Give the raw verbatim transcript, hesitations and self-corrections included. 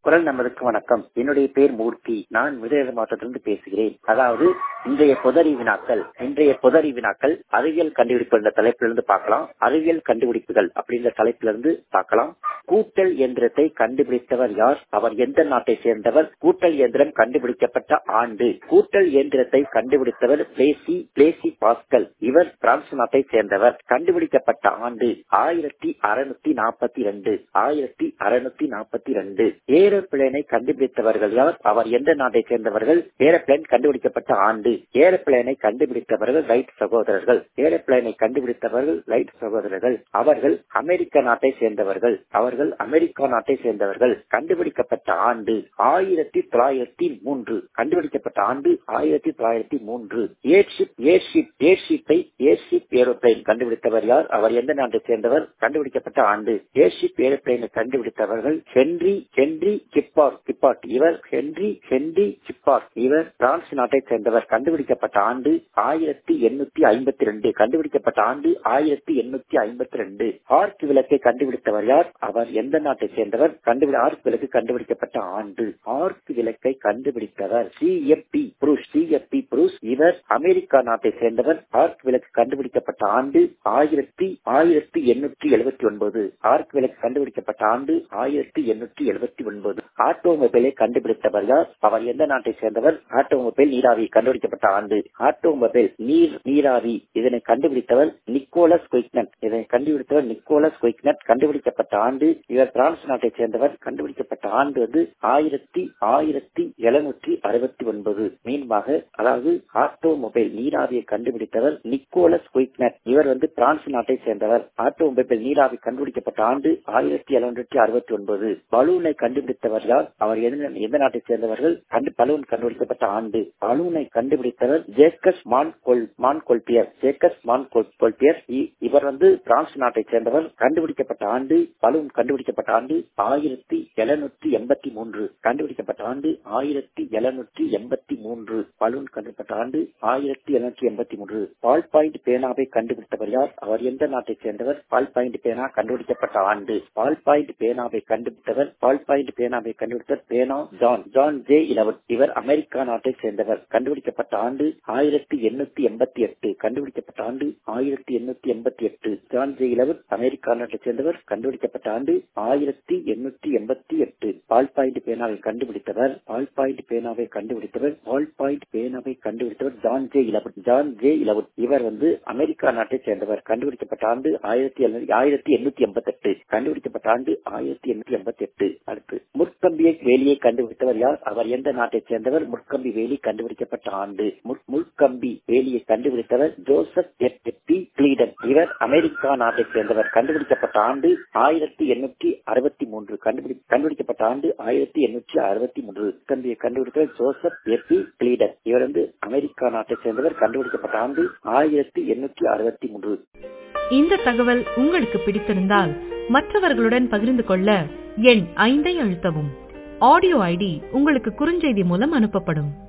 குரல் நமதுக்கு வணக்கம். என்னுடைய பேர் மூர்த்தி. நான் விருதுநகர் மாவட்டத்திலிருந்து பேசுகிறேன். அதாவது இன்றைய பொதறி வினாக்கள் இன்றைய பொதறி வினாக்கள் அறிவியல் கண்டுபிடிப்பு என்ற தலைப்பிலிருந்து பார்க்கலாம். அறிவியல் கண்டுபிடிப்புகள் அப்படின்ற தலைப்பிலிருந்து பார்க்கலாம். கூட்டல் இயந்திரத்தை கண்டுபிடித்தவர் யார்? அவர் எந்த நாட்டை சேர்ந்தவர்? கூட்டல் இயந்திரம் கண்டுபிடிக்கப்பட்ட ஆண்டு. கூட்டல் இயந்திரத்தை கண்டுபிடித்தவர் பிளேசி பிளேசி பாஸ்கல். இவர் பிரான்ஸ் நாட்டை சேர்ந்தவர். கண்டுபிடிக்கப்பட்ட ஆண்டு ஆயிரத்தி அறுநூத்தி நாற்பத்தி இரண்டு ஆயிரத்தி அறுநூத்தி நாற்பத்தி இரண்டு. ஏரோப்ளேனை கண்டுபிடித்தவர்கள் யார்? அவர் எந்த நாட்டை சேர்ந்தவர்கள்? ஏரோப்ளேன் கண்டுபிடிக்கப்பட்ட ஆண்டு. ஏரோப்ளேனை கண்டுபிடித்தவர்கள் ரைட் சகோதரர்கள். ஏரோப்ளேனை கண்டுபிடித்தவர்கள் ரைட் சகோதரர்கள். அவர்கள் அமெரிக்க நாட்டை சேர்ந்தவர்கள். அவர்கள் அமெரிக்கா நாட்டை சேர்ந்தவர்கள். கண்டுபிடிக்கப்பட்ட ஆண்டு ஆயிரத்தி தொள்ளாயிரத்தி மூன்று. கண்டுபிடிக்கப்பட்ட ஆண்டு ஆயிரத்தி தொள்ளாயிரத்தி மூன்று. ஏர்ஷிப் ஏர்ஷிப் ஏர்ஷிப்பை ஏர்ஷிப் ஏரோப்ளேன் கண்டுபிடித்தவர் யார்? அவர் எந்த நாட்டை சேர்ந்தவர்? கண்டுபிடிக்கப்பட்ட ஆண்டு. ஏர்ஷிப் ஏரோப்ளேனை கண்டுபிடித்தவர்கள் ஹென்றி ஹென்றி கிப்பார்ட் கிப்பார்ட் இவர் ஹென்றி ஹென்றி கிப்பார்ட் இவர் பிரான்ஸ் நாட்டை சேர்ந்தவர். கண்டுபிடிக்கப்பட்ட ஆண்டு ஆயிரத்தி எண்ணூத்தி ஐம்பத்தி ரெண்டு. கண்டுபிடிக்கப்பட்ட ஆண்டு ஆயிரத்தி எண்ணூத்தி ஐம்பத்தி ரெண்டு. ஆர்க் விளக்கை கண்டுபிடித்தவர் யார்? அவர் எந்த நாட்டை சேர்ந்தவர்? கண்டுபிடி ஆர்க் விளக்கு கண்டுபிடிக்கப்பட்ட ஆண்டு. ஆர்க் விளக்கை கண்டுபிடித்தவர் C F B Brush C F B Brush. இவர் அமெரிக்கா நாட்டை சேர்ந்தவர். ஆர்க் விளக்கு கண்டுபிடிக்கப்பட்ட ஆண்டு ஆயிரத்தி ஆயிரத்தி எண்ணூற்றி எழுபத்தி ஒன்பது. ஆர்க் விளக்கு கண்டுபிடிக்கப்பட்ட ஆண்டு ஆயிரத்தி எண்ணூற்றி எழுபத்தி ஒன்பது. ஆட்டோமொபைலை கண்டுபிடித்தவர் யார்? அவர் எந்த நாட்டை சேர்ந்தவர்? ஆட்டோமொபைல் நீராவி கண்டுபிடிக்கப்பட்ட ஆண்டு. ஆட்டோமொபைல் நீர் நீராவி இதனை கண்டுபிடித்தவர் நிக்கோலஸ் குயிக்னட். இதனை கண்டுபிடித்தவர் நிக்கோலஸ் குயிக்னட். கண்டுபிடிக்கப்பட்ட ஆண்டு இவர் பிரான்ஸ் நாட்டை சேர்ந்தவர். கண்டுபிடிக்கப்பட்ட ஆண்டு வந்து ஆயிரத்தி ஆயிரத்தி எழுநூற்றி அறுபத்தி ஒன்பது. மீன்பாக அதாவது ஆட்டோமொபைல் நீராவியை கண்டுபிடித்தவர் நிக்கோலஸ் குயிக்னட். இவர் வந்து பிரான்ஸ் நாட்டை சேர்ந்தவர். ஆட்டோமொபைல் நீராவி கண்டுபிடிக்கப்பட்ட ஆண்டு ஆயிரத்தி எழுநூற்றி அறுபத்தி ஒன்பது. பலூனை கண்டுபிடித்தவர் யார்? அவர் எந்த நாட்டை சேர்ந்தவர்கள்? பலூன் கண்டுபிடிக்கப்பட்ட ஆண்டு. பலூனை கண்டுபிடித்தவர் ஜேக்கஸ் மான் மான் கொல்பியர். ஜேக்கஸ் மான் கொல்பியர் இவர் வந்து பிரான்ஸ் நாட்டை சேர்ந்தவர். கண்டுபிடிக்கப்பட்ட ஆண்டு பலூன் கண்டுபிடிக்கப்பட்ட ஆண்டு ஆயிரத்தி எழுநூற்றி எண்பத்தி மூன்று. கண்டுபிடிக்கப்பட்ட ஆண்டு ஆயிரத்தி எழுநூற்றி எண்பத்தி மூன்று. பலூன் கண்டுபிடிக்கப்பட்ட ஆண்டு ஆயிரத்தி எழுநூற்றி எண்பத்தி மூன்று. பால் பாயிண்ட் பேனாவை கண்டுபிடித்தவர் யார்? அவர் எந்த நாட்டை சேர்ந்தவர்? பால் பாயிண்ட் பேனா கண்டுபிடிக்கப்பட்ட ஆண்டு. பால் பாயிண்ட் பேனாவை கண்டுபிடித்தவர் பால் பாயிண்ட் பேனாவை கண்டுபிடித்தவர் பேனா ஜான் ஜான் ஜே இலவன். இவர் அமெரிக்கா நாட்டை சேர்ந்தவர். கண்டுபிடிக்கப்பட்ட ஆண்டு ஆயிரத்தி எண்ணூத்தி எண்பத்தி எட்டு. கண்டுபிடிக்கப்பட்ட ஆண்டு ஆயிரத்தி எண்ணூத்தி எண்பத்தி எட்டு. ஜான் ஜே இலவன் அமெரிக்கா நாட்டை சேர்ந்தவர். கண்டுபிடிக்கப்பட்ட ஆண்டு ஆயிரத்தி எண்ணூத்தி எண்பத்தி எட்டு. பால் பாயிண்ட் பேனாவை கண்டுபிடித்தவர் பால் பாயிண்ட் பேனாவை கண்டுபிடித்தவர் பால் பாயிண்ட் பேனாவை கண்டுபிடித்தவர் ஜான் ஜே இலவன் ஜான் ஜே இலவன். இவர் வந்து அமெரிக்கா நாட்டை சேர்ந்தவர். கண்டுபிடிக்கப்பட்ட ஆண்டு ஆயிரத்தி ஆயிரத்தி எண்ணூத்தி எண்பத்தி எட்டு. கண்டுபிடிக்கப்பட்ட ஆண்டு ஆயிரத்தி எண்ணூத்தி எண்பத்தி எட்டு. அடுத்து முற்கம்பியை வேலியை கண்டுபிடித்தவர் யார்? அவர் எந்த நாட்டை சேர்ந்தவர்? முற்கம்பி வேலி கண்டுபிடிக்கப்பட்ட ஆண்டு. முற்கம்பி வேலியை கண்டுபிடித்தவர் ஜோசப் எப்பி கிளீடன். இவர் அமெரிக்கா நாட்டை சேர்ந்தவர். கண்டுபிடிக்கப்பட்ட ஆண்டு ஆயிரத்தி எண்ணூற்றி அறுபத்தி மூன்று. கண்டுபிடி கண்டுபிடிக்கப்பட்ட ஆண்டு ஆயிரத்தி எண்ணூற்றி அறுபத்தி மூன்று. கம்பியை கண்டுபிடித்தவர் ஜோசப் எப்பி கிளீடன். இவர் வந்து அமெரிக்கா நாட்டை சேர்ந்தவர். கண்டுபிடிக்கப்பட்ட ஆண்டு ஆயிரத்தி எண்ணூற்றி அறுபத்தி மூன்று. இந்த தகவல் உங்களுக்கு பிடித்திருந்தால் மற்றவர்களுடன் பகிர்ந்து கொள்ள எண் ஐந்தை அழுத்தவும். ஆடியோ ஐடி உங்களுக்கு குறுஞ்செய்தி மூலம் அனுப்பப்படும்.